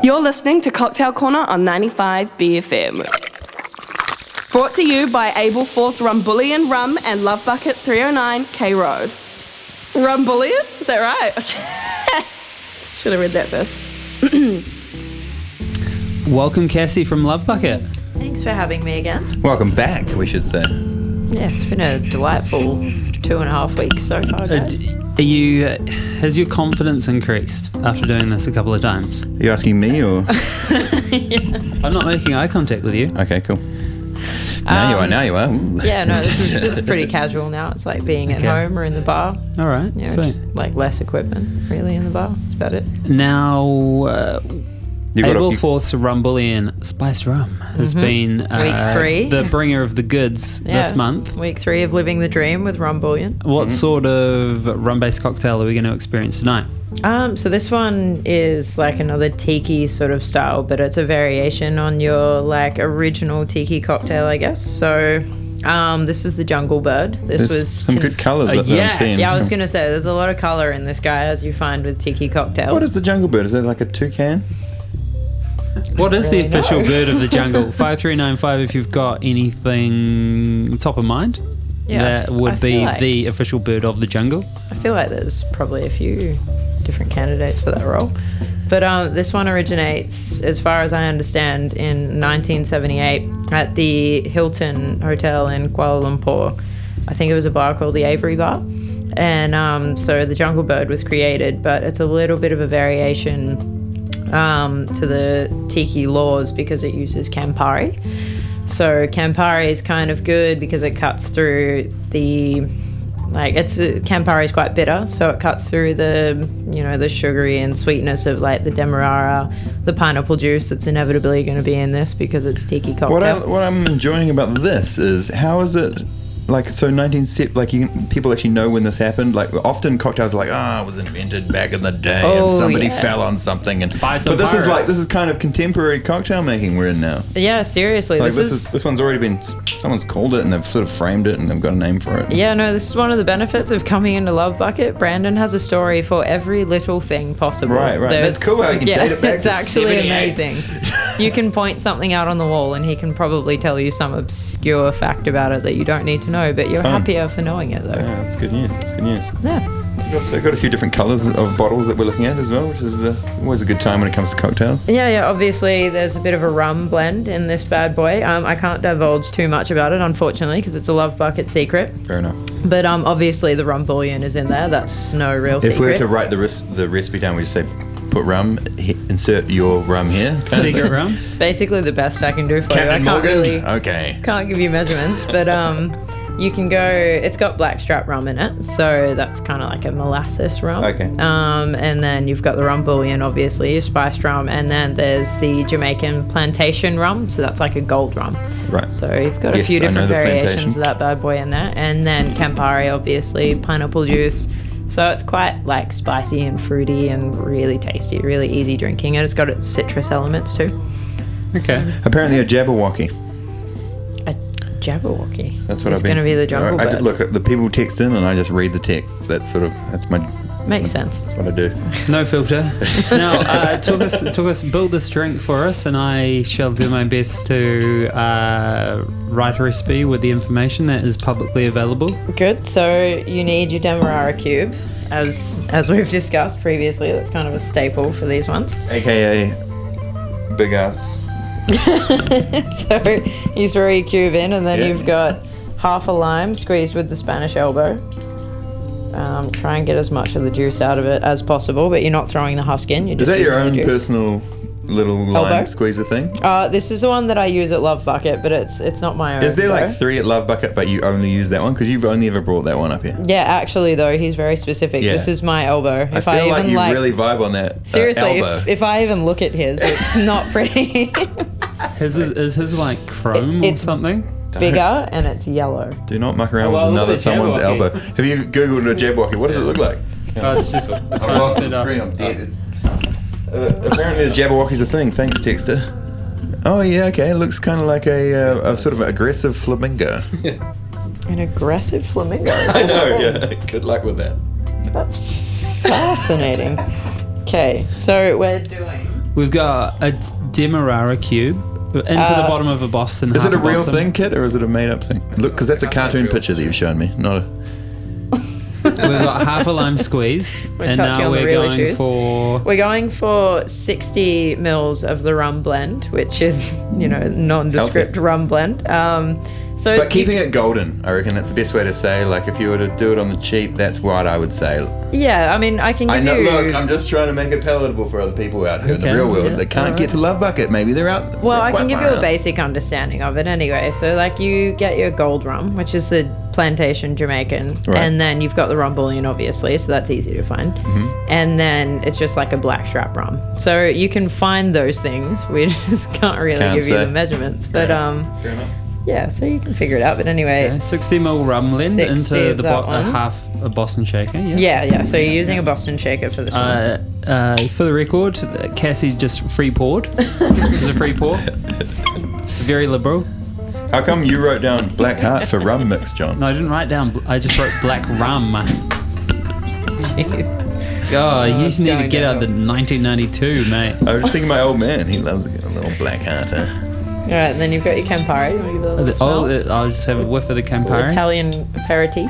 You're listening to Cocktail Corner on 95 BFM. Brought to you by Ableforth Rumbullion Rum and Love Bucket 309 K Road. Rumbullion? Is that right? Should have read that first. Welcome, Cassie from Love Bucket. Thanks for having me again. Welcome back, we should say. Yeah, it's been a delightful 2.5 weeks so far, guys. Has your confidence increased after doing this a couple of times? Are you asking me or? Yeah. I'm not making eye contact with you. Okay, cool. Now you are. Ooh. Yeah, no, this is pretty casual now. It's like being at home or in the bar. All right, You know, sweet. just like less equipment really in the bar. That's about it. Now, You got Ableforth's Rumbullion Spiced Rum has been Week 3. the bringer of the goods this month. Week 3 of Living the Dream with Rumbullion. What sort of rum-based cocktail are we going to experience tonight? So this one is like another tiki sort of style, but it's a variation on your like original tiki cocktail, I guess. So this is the Jungle Bird. This There's was some good colours that yes. I'm seeing. Yeah, I was gonna say there's a lot of colour in this guy, as you find with tiki cocktails. What is the Jungle Bird? Is it like a toucan? What is the really official know. bird of the jungle? 5395 if you've got anything top of mind. Yeah, That would I be feel like- the official bird of the jungle. I feel like there's probably a few different candidates for that role. But this one originates, as far as I understand, in 1978 at the Hilton Hotel in Kuala Lumpur. I think it was a bar called the Avery Bar. And so the Jungle Bird was created, but it's a little bit of a variation to the tiki laws because it uses Campari. So Campari is kind of good because it cuts through the, Campari is quite bitter, so it cuts through the, the sugary and sweetness of like the Demerara, the pineapple juice that's inevitably going to be in this because it's tiki cocktail. What I'm enjoying about this is how is it like so 1970 people actually know when this happened. Like often cocktails are like it was invented back in the day and somebody fell on something By some but this pirates. is kind of contemporary cocktail making we're in now. Yeah, seriously. Like this one's already been someone's called it and they've sort of framed it and they've got a name for it. Yeah, no, this is one of the benefits of coming into Love Bucket. Brandon has a story for every little thing possible. Right. That's cool how you can date it back it's to actually 78. amazing. You can point something out on the wall and he can probably tell you some obscure fact about it that you don't need to know, but you're Fun. happier for knowing it though. Yeah, that's good news. Yeah. We've also got a few different colours of bottles that we're looking at as well, which is always a good time when it comes to cocktails. Yeah, obviously there's a bit of a rum blend in this bad boy. I can't divulge too much about it, unfortunately, because it's a Love Bucket secret. Fair enough. But obviously the Rumbullion is in there. That's no real secret. If we were to write the recipe down, we just say put rum, insert your rum here. Secret rum? It's basically the best I can do for Captain you. I can't Morgan? really Okay. can't give you measurements, but you can go. It's got blackstrap rum in it, so that's kind of like a molasses rum. Okay. And then you've got the Rumbullion, obviously, your spiced rum, and then there's the Jamaican plantation rum, so that's like a gold rum. Right. So you've got a Yes, few I know different the variations plantation. of that bad boy in there, and then Campari, obviously, pineapple juice. So it's quite like spicy and fruity and really tasty, really easy drinking, and it's got its citrus elements too. Okay. Apparently a Jabberwocky. A Jabberwocky. That's what it's I've been. going to be the Jungle I Bird. look at the people text in and I just read the text. That's my. Makes sense. That's what I do. No filter. Now, talk us, build this drink for us, and I shall do my best to write a recipe with the information that is publicly available. Good. So you need your Demerara cube, as we've discussed previously. That's kind of a staple for these ones. AKA big ass. So you throw your cube in, and then Yeah. you've got half a lime squeezed with the Spanish elbow. Try and get as much of the juice out of it as possible, but you're not throwing the husk in. You're Is just that your using own the juice. personal little lime Elbow? squeezer thing? This is the one that I use at Love Bucket, but it's not my own. Is there though. like 3 at Love Bucket, but you only use that one? Because you've only ever brought that one up here. Yeah, actually though, he's very specific. Yeah. This is my elbow. I feel like even you really vibe on that seriously, elbow. if I even look at his, it's not pretty. Is his like chrome or It's- something? Bigger and it's yellow. Do not muck around well, with look at another the someone's Jabberwocky. elbow. Have you Googled a Jabberwocky? What does it look like? Oh, it's just the I've front lost set the up. screen, I'm dead. Apparently the Jabberwocky's a thing. Thanks, Texter. Oh yeah, okay. It looks kind of like a sort of aggressive flamingo. An aggressive flamingo. I know. Yeah. Good luck with that. That's fascinating. Okay, so we're doing We've got a Demerara cube into the bottom of a Boston. Is it a half real Boston. thing, Kit, or is it a made-up thing? Look, because that's a cartoon picture that you've shown me. Not a... We've got half a lime squeezed, and touching now on the we're real going issues. for. We're going for 60 mils of the rum blend, which is, nondescript Healthy. rum blend. So But keeping it golden, I reckon that's the best way to say. Like, if you were to do it on the cheap, that's what I would say. yeah, I mean, I can give I know. you. Look, I'm just trying to make it palatable for other people out here in the Okay, real world yeah, that can't alright. get to Love Bucket. Maybe they're out. Well, I quite can give far you a out. basic understanding of it anyway. So, like, you get your gold rum, which is the plantation Jamaican, Right. and then you've got the rum bullion, obviously, so that's easy to find. Mm-hmm. And then it's just like a black strap rum. So you can find those things. We just can't really Can't give you say. the measurements, but Fair enough. yeah. So you can figure it out. But anyway, Okay, 60 mil rum blend 60 into of the that one. half a Boston shaker. Yeah. Yeah. So you're using a Boston shaker for this one. For the record, Cassie just free poured. It's a free pour. Very liberal. How come you wrote down Black Heart for rum mix, John? No, I didn't write down. I just wrote black rum. Jeez. God, you just need to going get out the downhill. 1992, mate. I was just thinking my old man. He loves to get a little Black Heart. All right, and then you've got your Campari. You want to give it a little smell? I'll just have a whiff of the Little Campari. Italian aperitif.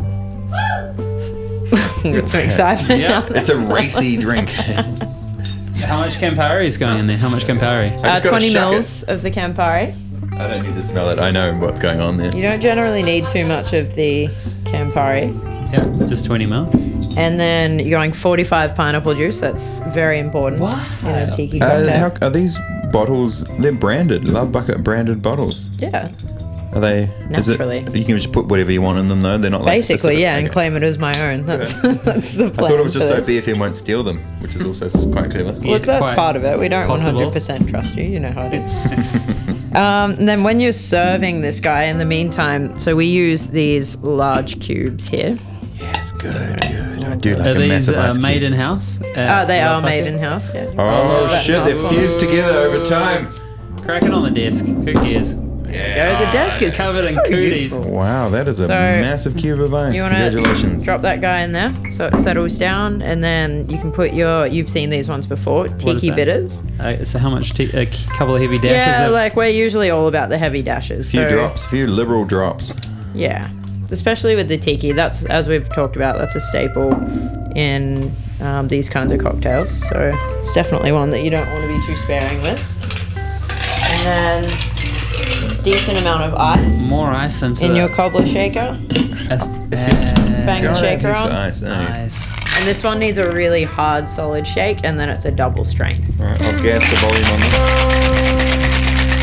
Got some excitement. Yeah. It's a racy drink. How much Campari is going in there? How much Campari? I just gotta 20 shuck mils of the Campari. I don't need to smell it. I know what's going on there. You don't generally need too much of the Campari. Yeah, just 20 mil. And then you're going 45 pineapple juice. That's very important in a tiki cocktail. Are these bottles? They're branded. Love Bucket branded bottles. Yeah, Are they? Naturally. Is it, you can just put whatever you want in them, though. They're not like basically, specific. yeah, and Okay. claim it as my own. That's that's the I plan. thought it was just for so this. BFM won't steal them, which is also quite clever. Look, that's quite part of it. We don't possible. 100% trust you. You know how it is. And then when you're serving this guy, in the meantime, so we use these large cubes here. Yes, good. I do like Are a these massive ice Oh, made cube. in house? they are made in house. Yeah. Oh That shit! They're mouthful. fused together over time. Crack it on the desk. Who cares? Go. The desk is covered in so cooties. useful. Wow, that is a So, massive cube of ice. You want to Congratulations. drop that guy in there so it settles down, and then you can put you've seen these ones before, is tiki that? bitters. So how much? A couple of heavy dashes. Yeah, of, like we're usually all about the heavy dashes. Few so, drops, few liberal drops. Yeah, especially with the tiki. That's, as we've talked about, that's a staple in these kinds of cocktails. So it's definitely one that you don't want to be too sparing with. And then decent amount of ice more ice into in the- your cobbler shaker. Bang the God, shaker heaps of on. ice, eh? Nice. And this one needs a really hard, solid shake, and then it's a double strain. Alright, I'll gas the volume on this.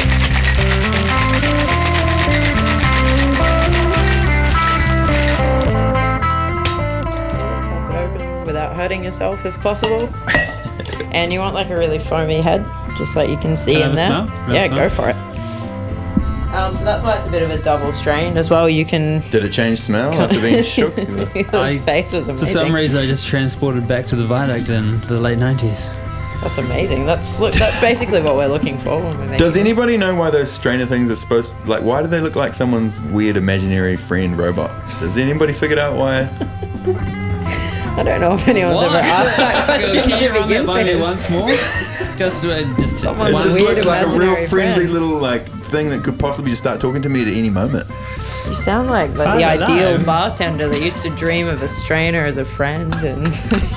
Pop it open without hurting yourself if possible. And you want like a really foamy head, just like you can see Can I in there. have a smell? Can I Yeah, have a go smell? for it. So that's why it's a bit of a double strain as well. You can. Did it change smell after being shook? His face was For amazing. some reason, I just transported back to the viaduct in the late 90s. That's amazing. That's basically what we're looking for when we're making Does this. anybody know why those strainer things are supposed like why do they look like someone's weird imaginary friend robot? Does anybody figured out why? I don't know if anyone's ever asked that question Can you to run that begin by me with. once more? just Someone It One just weird looks like a real imaginary friendly friend. little like thing that could possibly just start talking to me at any moment. You sound like the I don't ideal know. bartender that used to dream of a strainer as a friend. And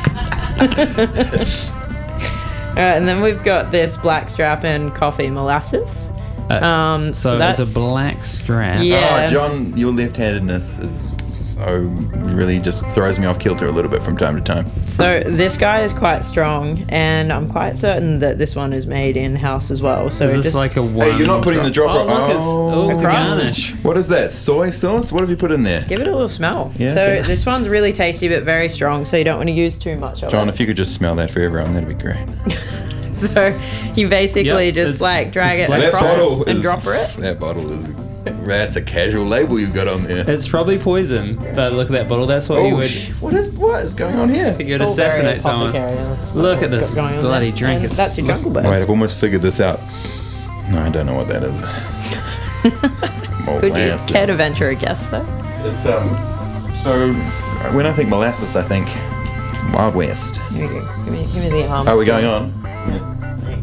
Alright, and then we've got this black strap and coffee molasses. So that's it's a black strap. Yeah. Oh, John, your left-handedness is so really just throws me off kilter a little bit from time to time. So this guy is quite strong, and I'm quite certain that this one is made in house as well. So Is this just, like a one? Hey, you're not putting the drop. Oh, look, it's a Across. garnish. What is that? Soy sauce? What have you put in there? give it a little smell. Yeah, so okay. this one's really tasty but very strong, so you don't want to use too much of John, it. if you could just smell that for everyone, that'd be great. So you basically Yep, just it's- like drag it's it black. That across bottle and is drop it. That bottle is. That's a casual label you've got on there. It's probably poison, but look at that bottle. That's what you would. what is going on here? You would All very assassinate someone. apothecary, that's what Look we've at this got going on bloody there. drink. And It's that's your jungle birds. Wait, I've almost figured this out. No, I don't know what that is. Could you Molasses. care to venture a guess though? It's so when I think molasses, I think Wild West. Here we go. Give me the arms. Are we going on? There you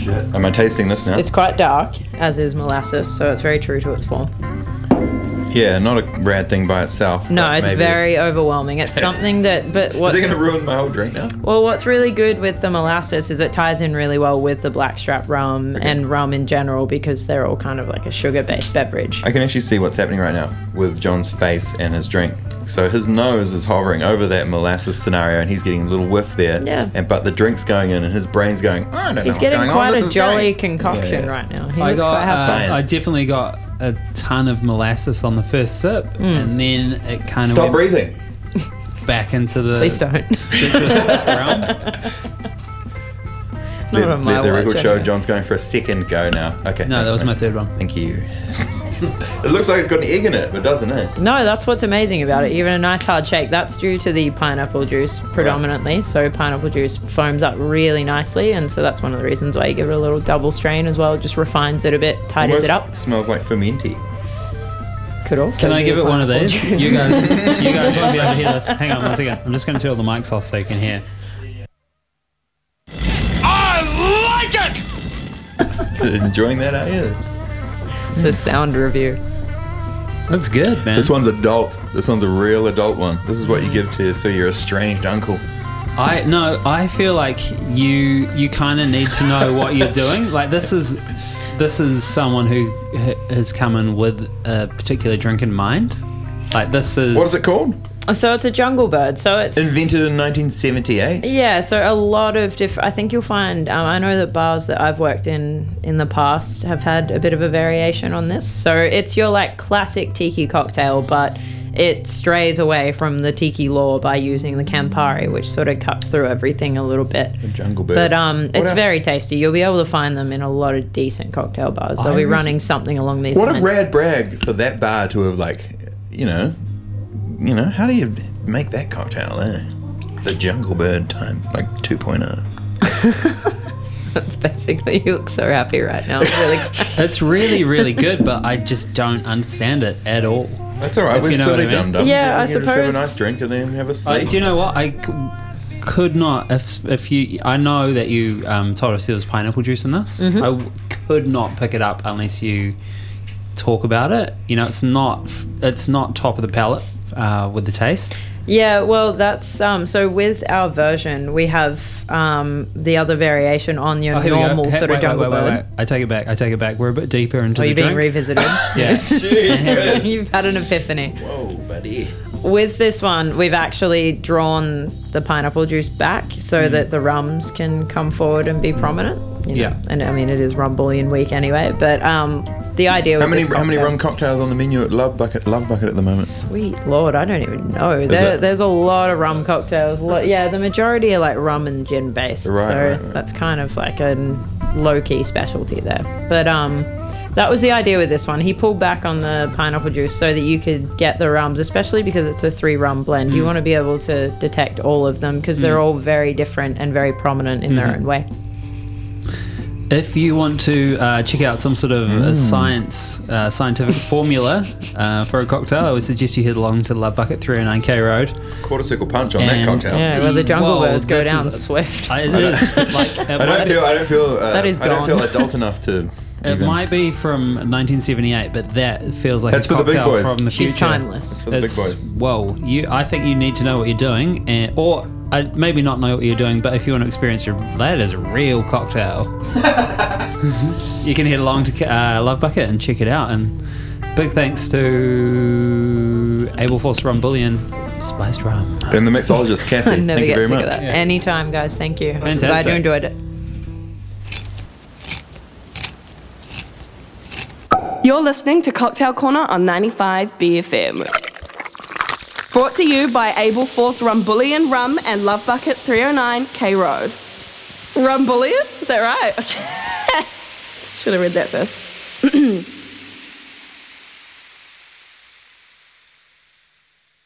shit. Am I tasting this now? It's quite dark, as is molasses, so it's very true to its form. Yeah, not a rad thing by itself. No, but it's maybe- very overwhelming. It's something that, but Is what's it going to ruin my whole drink now? well, what's really good with the molasses is it ties in really well with the blackstrap rum and rum in general because they're all kind of like a sugar-based beverage. I can actually see what's happening right now with John's face and his drink. So his nose is hovering over that molasses scenario, and he's getting a little whiff there. Yeah. But the drink's going in, and his brain's going, I don't know He's what's getting going on. quite This a is jolly great." concoction Yeah. right now. He I looks quite happy. Science. I definitely got a ton of molasses on the first sip, and then it kind of Stop went breathing. back into the Please don't. citrus realm. Not on my Let the watch, record show anyway. John's going for a second go now. Okay. No, that thanks, was my mate. third one. Thank you. It looks like it's got an egg in it, but doesn't it? No, that's what's amazing about it. Even a nice hard shake, that's due to the pineapple juice predominantly. So pineapple juice foams up really nicely, and so that's one of the reasons why you give it a little double strain as well. It just refines it a bit, tidies it up. Almost smells like fermenty. Could also Can I be give a it one of pineapple these? juice. You guys won't be able to hear this. Hang on one second. I'm just going to turn all the mics off so you can hear. So enjoying that, are you? It's a sound review. That's good, man. This one's adult. This one's a real adult one. This is what you give to your estranged uncle. I feel like you kind of need to know what you're doing. Like this is someone who has come in with a particular drink in mind. Like this is What is it called? So it's a jungle bird. So it's Invented in 1978. Yeah, so a lot of different. I think you'll find. I know that bars that I've worked in the past have had a bit of a variation on this. So it's your like classic tiki cocktail, but it strays away from the tiki lore by using the Campari, which sort of cuts through everything a little bit. A jungle bird. But it's a- very tasty. You'll be able to find them in a lot of decent cocktail bars. They'll be running something along these What a lines. rad brag for that bar to have you know, how do you make that cocktail, eh? The jungle bird time, like 2.0. That's basically. You look so happy right now. It's really. It's really, really good, but I just don't understand it at all. That's all right. If We're you know what I silly mean. dum-dums. Yeah, I We can just have a suppose- nice drink and then have a sleep. Do you know what? I could not, if you, I know that you told us there was pineapple juice in this. I could not pick it up unless you talk about it. You know, it's not top of the palate with the taste. Yeah, well, that's so with our version, we have the other variation on your Oh, here we go. normal sort of Wait, jungle bird. wait. I take it back. We're a bit deeper into Are the you being drink. revisited? Yeah. You've had an epiphany. Whoa, buddy. With this one, we've actually drawn the pineapple juice back so that the rums can come forward and be prominent. You know? Yeah. And I mean, it is rum bullion week anyway, but the idea with How many this cocktail- rum cocktails on the menu at Love Bucket at the moment? Sweet Lord, I don't even know. it? There's a lot of rum cocktails. Yeah, the majority are like rum and gin based. Right. That's kind of like a low-key specialty there. But that was the idea with this one. He pulled back on the pineapple juice so that you could get the rums, especially because it's a 3-rum blend. You want to be able to detect all of them because they're all very different and very prominent in their own way. If you want to check out some sort of scientific formula for a cocktail, I would suggest you head along to Love Bucket 309 K Road. Quarter circle punch on that And- cocktail. Yeah, where the jungle Whoa, birds go this down is- swift. It is like I don't feel That is I don't feel gone. adult enough to. it even- might be from 1978, but that feels like That's a for the big cocktail boys. from the future. She's timeless. for the big It's- boys. Whoa, I think you need to know what you're doing, or maybe not know what you're doing, but if you want to experience that is a real cocktail, you can head along to Love Bucket and check it out. And big thanks to Able Force Rum Bullion Spiced Rum. And the mixologist, Cassie. I never thank you get very sick much. of that. Yeah. Anytime, guys. Thank you. Fantastic. Glad you enjoyed it. You're listening to Cocktail Corner on 95 BFM. Brought to you by Able Force Rum Bullion Rum and Love Bucket 309 K Road. Rum Bullion? Is that right? Should have read that first.